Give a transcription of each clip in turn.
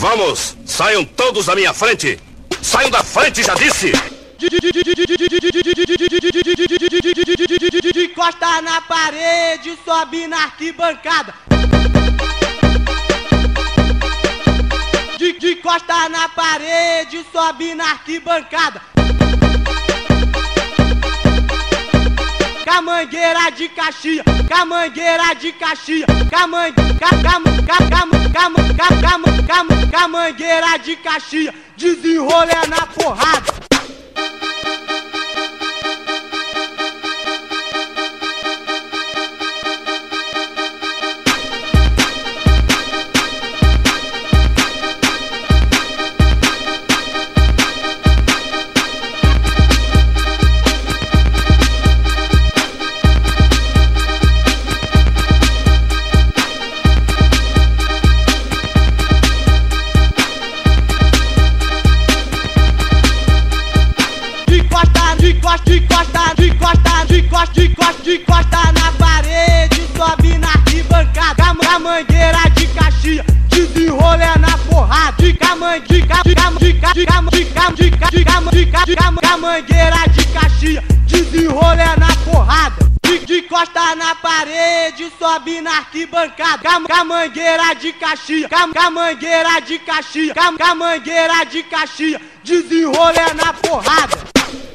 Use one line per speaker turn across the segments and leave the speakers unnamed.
Vamos, saiam todos da minha frente. Saiam da frente, já disse.
De costa na parede, sobe na arquibancada. De costa na parede, sobe na arquibancada. Camangueira de Caxias, camangueira de Caxias, camangueira de Caxias, desenrolo é na porrada. De costa na parede, sobe na arquibancada. Camangueira de Caxias, desenrolo é na porrada. Camangueira de Caxias, desenrolo é na porrada. De costa na parede, sobe na arquibancada. Camangueira de Caxias, camangueira de Caxias, camangueira de Caxias, desenrolo é na porrada.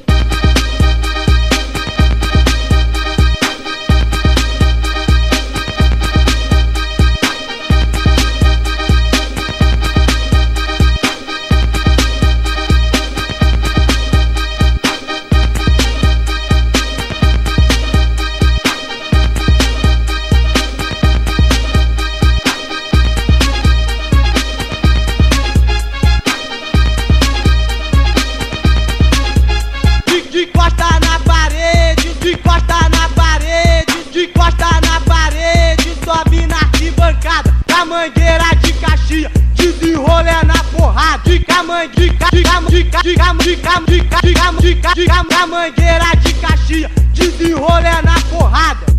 De costa na parede, de costa na parede, de costa na parede, sobe na arquibancada. Camangueira de Caxias, desenrolo é na porrada. Camangueira de Caxias, desenrolo é na porrada.